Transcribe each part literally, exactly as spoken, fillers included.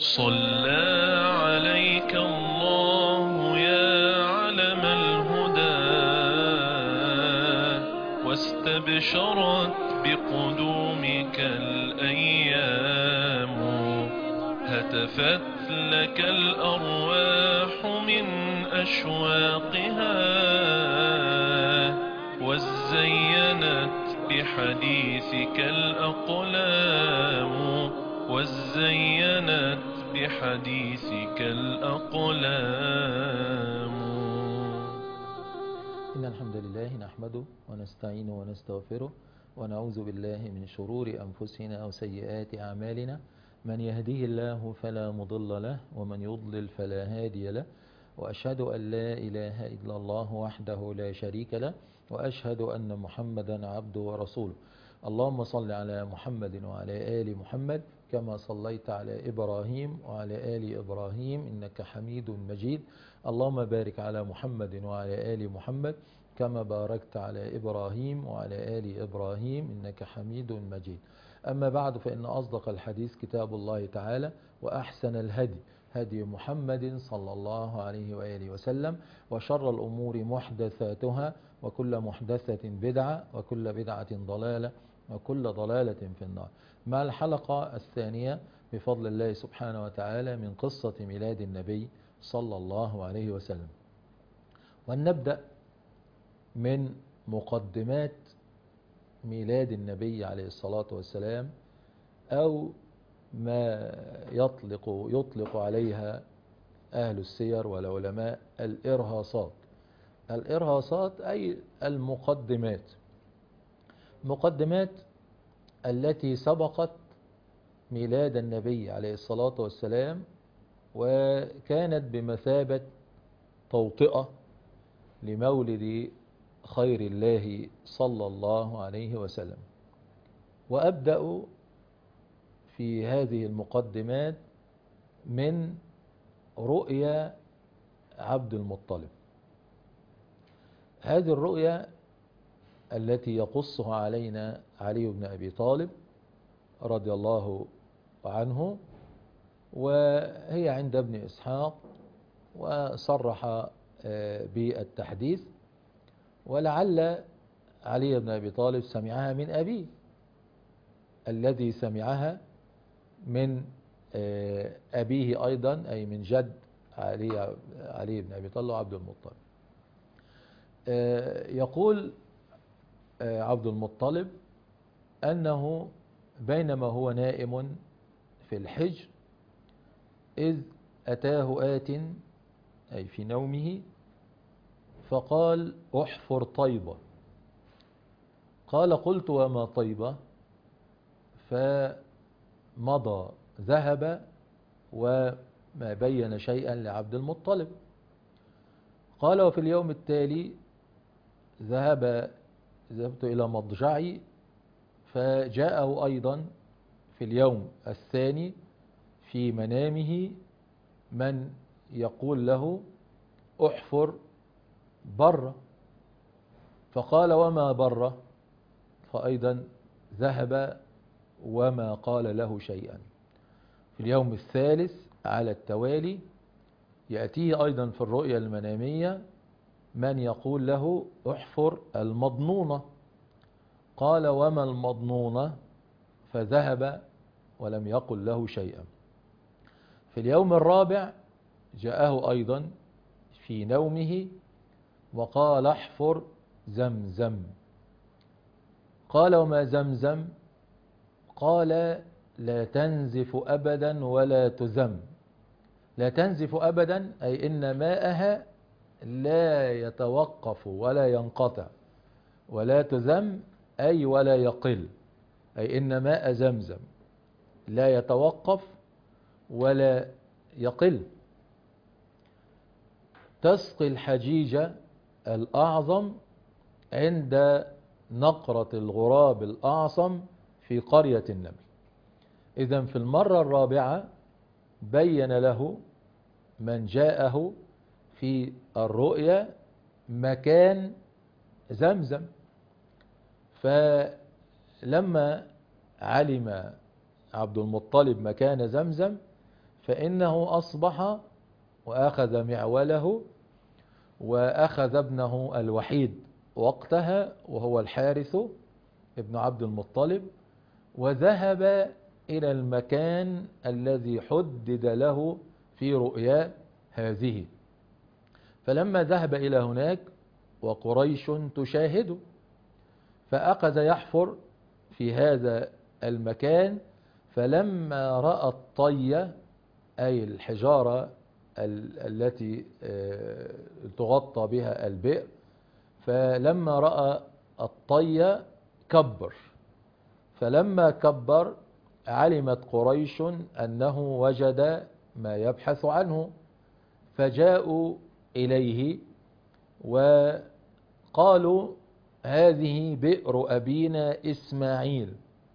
صلى عليك الله يا علم الهدى، واستبشرت بقدومك الأيام. هتفت لك الأرواح من أشواقها، وزينت بحديثك الأقلام وزينت بحديثك الأقلام. إن الحمد لله نحمده ونستعينه ونستغفره ونعوذ بالله من شرور أنفسنا وسيئات أعمالنا. من يهديه الله فلا مضل له ومن يضلل فلا هادي له، وأشهد أن لا إله إلا الله وحده لا شريك له، وأشهد أن محمدا عبده ورسوله. اللهم صل على محمد وعلى آل محمد كما صليت على إبراهيم وعلى آل إبراهيم إنك حميد مجيد. اللهم بارك على محمد وعلى آل محمد كما باركت على إبراهيم وعلى آل إبراهيم إنك حميد مجيد. أما بعد، فإن أصدق الحديث كتاب الله تعالى، وأحسن الهدي هدي محمد صلى الله عليه وآله وسلم، وشر الأمور محدثاتها، وكل محدثة بدعة، وكل بدعة ضلالة، وكل ضلالة في النار. مع الحلقة الثانية بفضل الله سبحانه وتعالى من قصة ميلاد النبي صلى الله عليه وسلم، ونبدأ من مقدمات ميلاد النبي عليه الصلاة والسلام، أو ما يطلق يطلق عليها أهل السير والعلماء الإرهاصات. الإرهاصات أي المقدمات، مقدمات التي سبقت ميلاد النبي عليه الصلاة والسلام، وكانت بمثابة توطئة لمولد خير الله صلى الله عليه وسلم. وأبدأ في هذه المقدمات من رؤيا عبد المطلب. هذه الرؤيا التي يقصها علينا علي بن أبي طالب رضي الله عنه، وهي عند ابن إسحاق، وصرح بالتحديث، ولعل علي بن أبي طالب سمعها من أبيه الذي سمعها من أبيه أيضا، أي من جد علي, علي بن أبي طالب عبد المطلب. يقول عبد المطلب أنه بينما هو نائم في الحجر إذ أتاه آت، أي في نومه، فقال: احفر طيبة. قال: قلت: وما طيبة؟ فمضى ذهب وما بين شيئا لعبد المطلب. قال: وفي اليوم التالي ذهب ذهبت إلى مضجعي، فجاءه أيضا في اليوم الثاني في منامه من يقول له: احفر بره. فقال: وما بره؟ فأيضا ذهب وما قال له شيئا. في اليوم الثالث على التوالي يأتيه أيضا في الرؤيا المنامية من يقول له: احفر المضنونة. قال: وما المضنونة؟ فذهب ولم يقل له شيئا. في اليوم الرابع جاءه أيضا في نومه وقال: احفر زمزم. قال: وما زمزم؟ قال: لا تنزف أبدا ولا تذم. لا تنزف أبدا أي إن ماءها لا يتوقف ولا ينقطع، ولا تذم أي ولا يقل، أي إن ماء زمزم لا يتوقف ولا يقل. تسقي الحجيج الأعظم عند نقرة الغراب الأعصم في قرية النمل. إذن في المرة الرابعة بين له من جاءه في الرؤيا مكان زمزم. فلما علم عبد المطلب مكان زمزم فإنه أصبح وأخذ معوله وأخذ ابنه الوحيد وقتها وهو الحارث ابن عبد المطلب، وذهب إلى المكان الذي حدد له في رؤيا هذه. فلما ذهب إلى هناك وقريش تشاهد، فأخذ يحفر في هذا المكان، فلما رأى الطية أي الحجارة التي تغطى بها البئر، فلما رأى الطية كبر، فلما كبر علمت قريش أنه وجد ما يبحث عنه، فجاءوا إليه وقالوا هذه بئر أبينا إسماعيل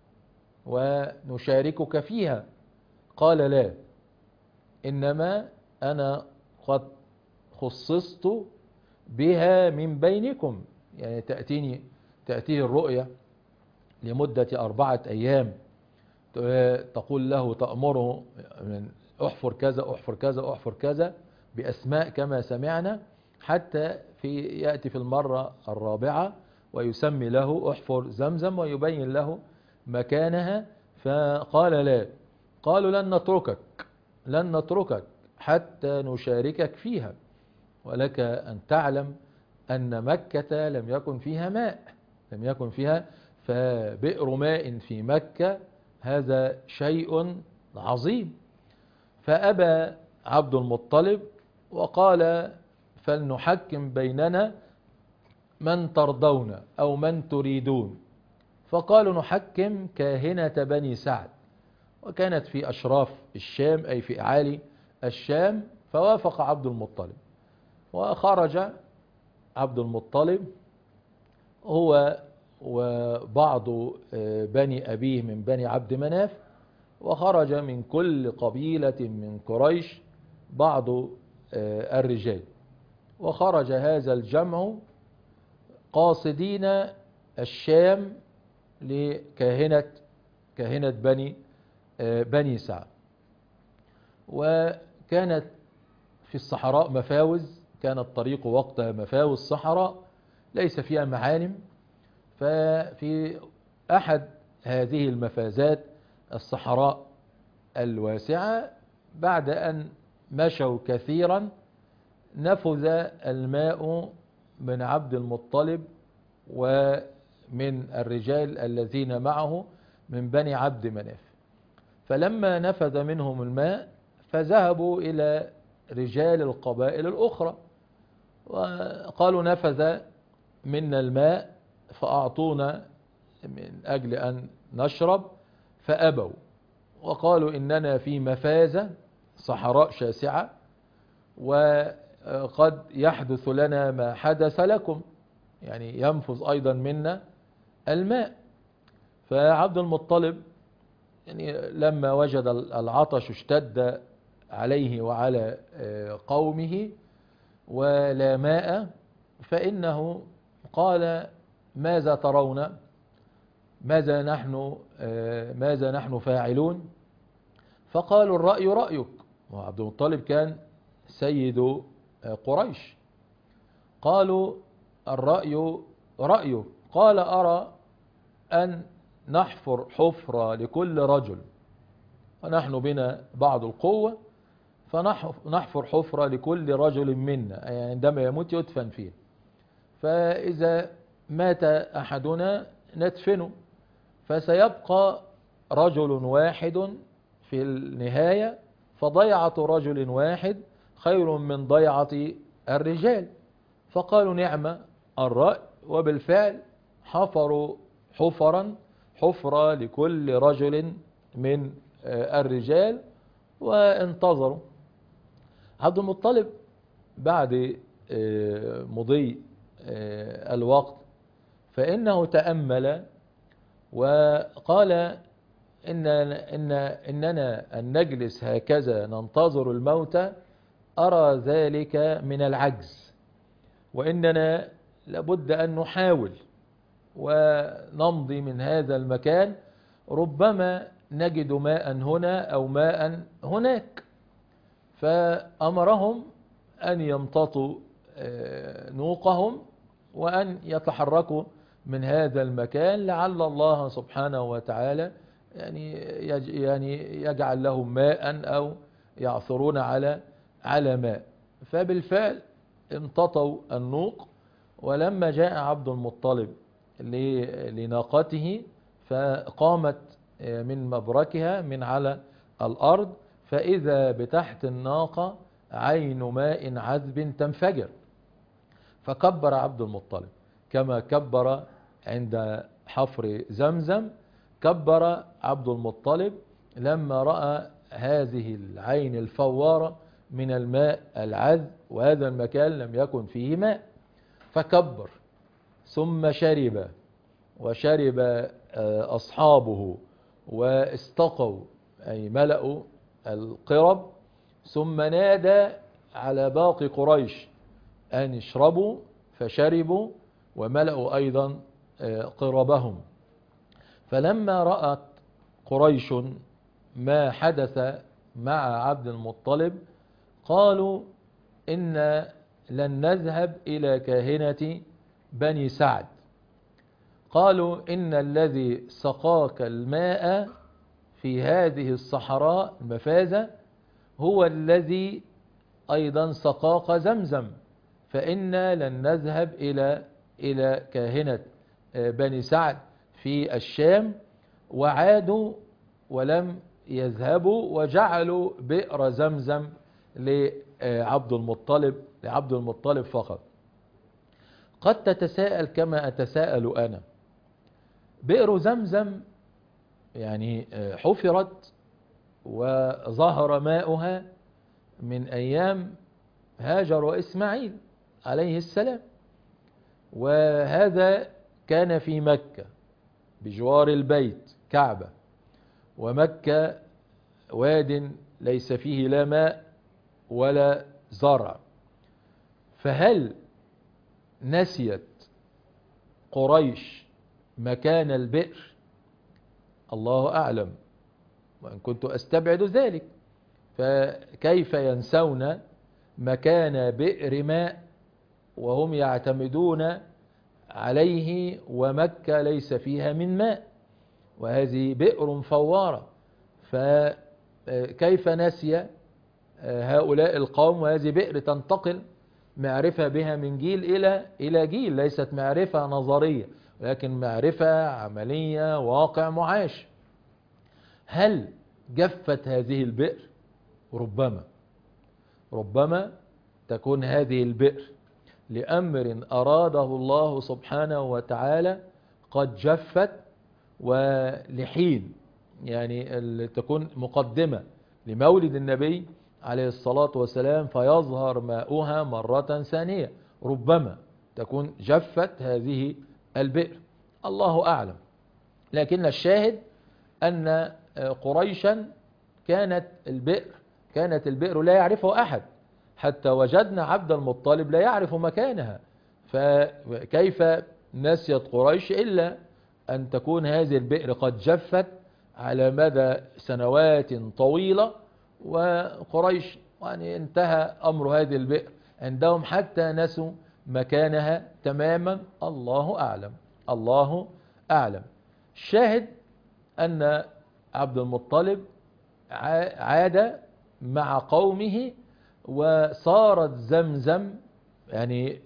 ونشاركك فيها. قال لا، إنما أنا قد خصصت بها من بينكم، يعني تأتيني تأتيه الرؤية لمدة أربعة أيام، تقول له تأمره من أحفر كذا أحفر كذا أحفر كذا بأسماء كما سمعنا، حتى في يأتي في المرة الرابعة ويسمي له أحفر زمزم ويبين له مكانها. فقال لا، قالوا لن نتركك لن نتركك حتى نشاركك فيها، ولك أن تعلم أن مكة لم يكن فيها ماء لم يكن فيها فبئر ماء في مكة هذا شيء عظيم. فأبى عبد المطلب وقال فلنحكم بيننا من ترضون أو من تريدون. فقالوا نحكم كاهنة بني سعد، وكانت في أشراف الشام أي في أعالي الشام. فوافق عبد المطلب، وخرج عبد المطلب هو وبعض بني أبيه من بني عبد مناف، وخرج من كل قبيلة من قريش بعض الرجال، وخرج هذا الجمع قاصدين الشام لكاهنة كاهنة بني بني سعد. وكانت في الصحراء مفاوز، كان الطريق وقتها مفاوز صحراء ليس فيها معالم. ففي أحد هذه المفازات الصحراء الواسعة بعد أن مشوا كثيرا نفذ الماء من عبد المطلب ومن الرجال الذين معه من بني عبد مناف. فلما نفذ منهم الماء فذهبوا إلى رجال القبائل الأخرى وقالوا نفذ منا الماء فأعطونا من أجل أن نشرب، فأبوا وقالوا إننا في مفازة صحراء شاسعة وقد يحدث لنا ما حدث لكم، يعني ينفذ أيضا منا الماء. فعبد المطلب يعني لما وجد العطش اشتد عليه وعلى قومه ولا ماء، فإنه قال ماذا ترون، ماذا نحن ماذا نحن فاعلون؟ فقالوا الرأي رأيك، وعبد المطلب كان سيد قريش. قالوا الرأي رأيك، قال أرى أن نحفر حفرة لكل رجل، ونحن بنا بعض القوة، فنحفر حفرة لكل رجل منا، يعني عندما يموت يدفن فيه، فإذا مات أحدنا ندفنه، فسيبقى رجل واحد في النهاية، فضيعة رجل واحد خير من ضيعة الرجال. فقالوا نعم الرأي، وبالفعل حفروا حفرا حفرة لكل رجل من الرجال وانتظروا. عبد المطلب بعد مضي الوقت فإنه تأمل وقال إن إن إننا أن نجلس هكذا ننتظر الموت أرى ذلك من العجز، وإننا لابد أن نحاول ونمضي من هذا المكان، ربما نجد ماء هنا أو ماء هناك. فأمرهم أن يمتطوا نوقهم وأن يتحركوا من هذا المكان لعل الله سبحانه وتعالى يعني يعني يجعل لهم ماء أو يعثرون على على ماء. فبالفعل امتطوا النوق، ولما جاء عبد المطلب لناقته فقامت من مبركها من على الأرض، فإذا بتحت الناقة عين ماء عذب تنفجر، فكبر عبد المطلب كما كبر عند حفر زمزم. كبر عبد المطلب لما رأى هذه العين الفوارة من الماء العذب، وهذا المكان لم يكن فيه ماء، فكبر ثم شرب، وشرب أصحابه واستقوا أي ملأوا القرب، ثم نادى على باقي قريش أن يشربوا، فشربوا وملأوا أيضا قربهم. فلما رأت قريش ما حدث مع عبد المطلب قالوا إن لن نذهب إلى كاهنة بني سعد. قالوا إن الذي سقاك الماء في هذه الصحراء المفازة هو الذي أيضا سقاك زمزم، فإنا لن نذهب إلى إلى كاهنة بني سعد في الشام. وعادوا ولم يذهبوا وجعلوا بئر زمزم لعبد المطلب لعبد المطلب فقط. قد تتساءل كما أتساءل أنا، بئر زمزم يعني حفرت وظهر ماؤها من أيام هاجر وإسماعيل عليه السلام، وهذا كان في مكة بجوار البيت كعبة، ومكة واد ليس فيه لا ماء ولا زرع. فهل نسيت قريش مكان البئر؟ الله أعلم، وإن كنت أستبعد ذلك، فكيف ينسون مكان بئر ماء وهم يعتمدون عليه ومكة ليس فيها من ماء، وهذه بئر فوارة. فكيف نسي هؤلاء القوم وهذه بئر تنتقل معرفة بها من جيل إلى إلى جيل، ليست معرفة نظرية ولكن معرفة عملية واقع معاش. هل جفت هذه البئر؟ ربما ربما تكون هذه البئر لأمر أراده الله سبحانه وتعالى قد جفت، ولحين يعني تكون مقدمة لمولد النبي عليه الصلاة والسلام فيظهر ماؤها مرة ثانية. ربما تكون جفت هذه البئر، الله أعلم. لكن الشاهد أن قريشا كانت البئر كانت البئر لا يعرفه أحد، حتى وجدنا عبد المطلب لا يعرف مكانها. فكيف نسيت قريش إلا أن تكون هذه البئر قد جفت على مدى سنوات طويلة، وقريش يعني انتهى أمر هذه البئر عندهم حتى نسوا مكانها تماما. الله أعلم الله أعلم. الشاهد أن عبد المطلب عاد مع قومه، وصارت زمزم يعني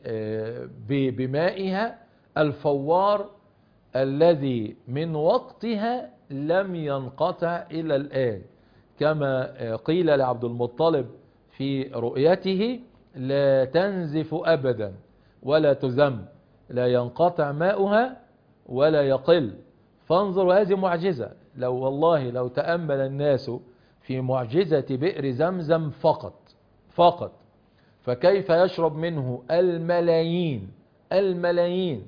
بمائها الفوار الذي من وقتها لم ينقطع إلى الآن، كما قيل لعبد المطلب في رؤيته: لا تنزف أبدا ولا تذم، لا ينقطع ماؤها ولا يقل. فانظر، هذه معجزة. لو والله لو تأمل الناس في معجزة بئر زمزم فقط فقط فكيف يشرب منه الملايين الملايين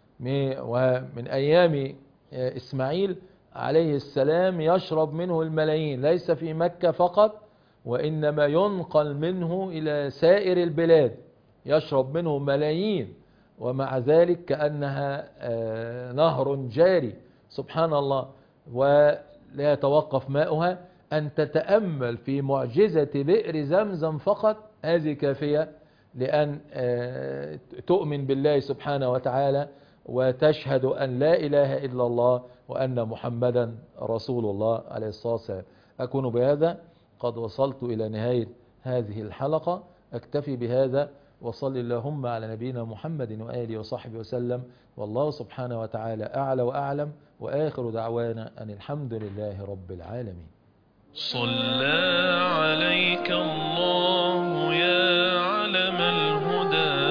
ومن أيام إسماعيل عليه السلام يشرب منه الملايين، ليس في مكة فقط وإنما ينقل منه إلى سائر البلاد، يشرب منه ملايين، ومع ذلك كأنها نهر جاري سبحان الله، ولا يتوقف ماؤها أن تتأمل في معجزة بئر زمزم فقط هذه كافية لأن تؤمن بالله سبحانه وتعالى وتشهد أن لا إله إلا الله وأن محمدا رسول الله عليه الصلاة والسلام. أكون بهذا قد وصلت إلى نهاية هذه الحلقة، أكتفي بهذا، وصل اللهم على نبينا محمد وآله وصحبه وسلم، والله سبحانه وتعالى أعلى وأعلم، وآخر دعوانا أن الحمد لله رب العالمين. صلى عليك الله يا علم الهدى،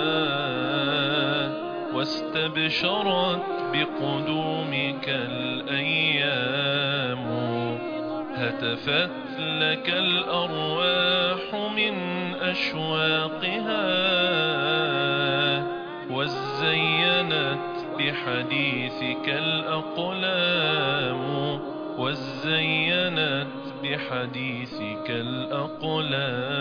واستبشرت بقدومك الأيام، هتفت لك الأرواح من أشواقها، وزينت بحديثك الأقلام، وزينت بحديثك الأقلام.